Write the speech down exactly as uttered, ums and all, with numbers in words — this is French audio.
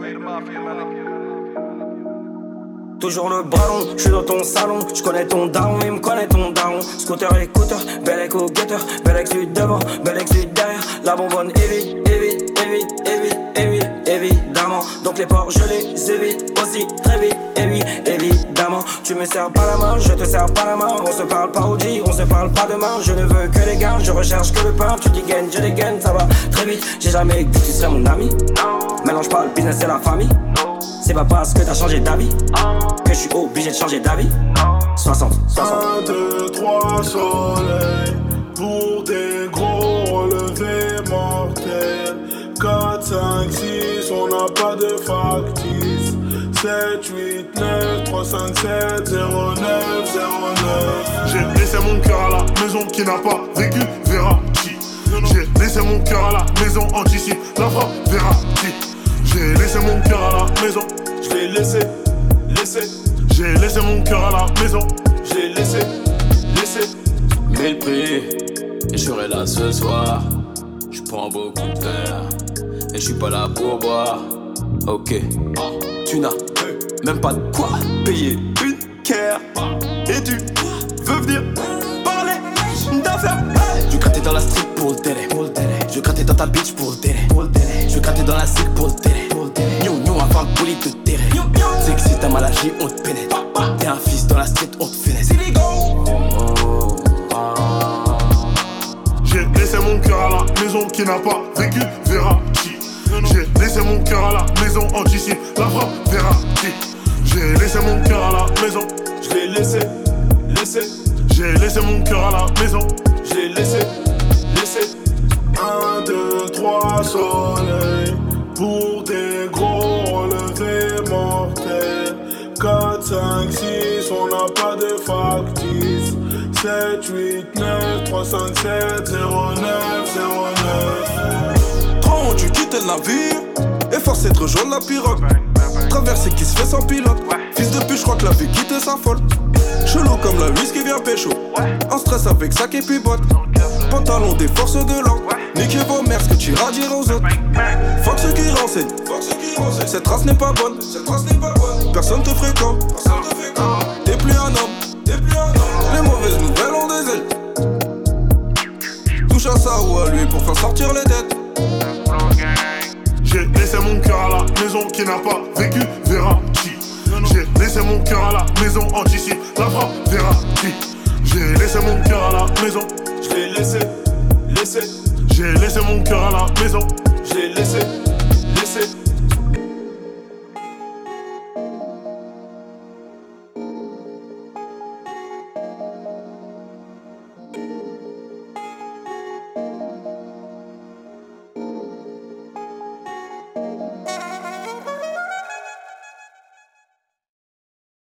Toujours le ballon, je suis dans ton salon, je connais ton daron, il me connaît ton daron. Scooter écouteur, bel éco guetteur, bel ex du devant, bel ex du derrière. La bonbonne évite, évite, évite, évite, évite, évidemment. Donc les porcs je les évite aussi très vite, évite, évidemment. Tu me sers pas la main, je te sers pas la main. On se parle pas au dit, on se parle pas demain. Je ne veux que les gains, je recherche que le pain. Tu dis gain, je les gagne, ça va très vite. J'ai jamais dit que tu serais mon ami. Mélange pas le business et la famille. C'est pas parce que t'as changé d'avis que je suis obligé de changer d'avis. soixante, soixante. un, deux, trois soleils pour des gros relevés mortels. Quatre, cinq, six, on n'a pas de factice. Sept, huit, neuf, trois, cinq, sept, zéro, neuf, zéro, neuf. J'ai laissé mon cœur à la maison qui n'a pas vécu, verra qui. J'ai laissé mon cœur à la maison anticipe, la frappe verra qui. J'ai laissé mon cœur à la maison, je l'ai laissé, laissé. J'ai laissé mon cœur à la maison, j'ai laissé, laissé. Mais le prix, et je serai là ce soir. Je prends beaucoup de verre, et je suis pas là pour boire. Ok, tu n'as même pas de quoi payer une care. Et tu veux venir parler d'affaires. Je veux gratter dans la street pour le télé. Je veux gratter dans ta bitch pour le télé. Je veux gratter dans la cycle pour le télé. Yo, yo, on va faire le bolide de terrain. C'est que si t'as mal agi, on te pénètre. T'es un fils dans la street, on te finesse. J'ai laissé mon cœur à la maison qui n'a pas vécu, verra qui. J'ai laissé mon cœur à la maison anticipe, la frappe verra qui. J'ai laissé mon cœur à la maison, je l'ai laissé, laissé. J'ai laissé mon cœur à la maison, j'ai laissé, laissé. un, deux, trois soleils pour des gros relevés mortels. Quatre, cinq, six, on n'a pas de factice. Sept, huit, neuf, trois, cinq, sept, zéro, neuf, zéro, neuf. Trop tu quittes le navire et forcé de rejoindre la pirogue. Traversée qui se fait sans pilote. Fils de pute, je crois que la vie quitte sa folle. Chelou comme la whisky vient pécho. En stress avec sac et puis botte. Pantalon des forces de l'ordre. Niquez vos mères, ce que tu iras dire aux autres. Fuck ceux qui renseignent. Cette race n'est pas bonne. Personne te fréquente. T'es plus un homme. Les mauvaises nouvelles ont des ailes. Touche à ça ou à lui pour faire sortir les dettes. J'ai laissé mon cœur à la maison qui n'a pas vécu, verra qui. J'ai laissé mon cœur à la maison anticipe, la frappe verra qui. J'ai laissé mon cœur à la maison, je l'ai laissé, laissé. J'ai laissé mon cœur à la maison, j'ai laissé, laissé.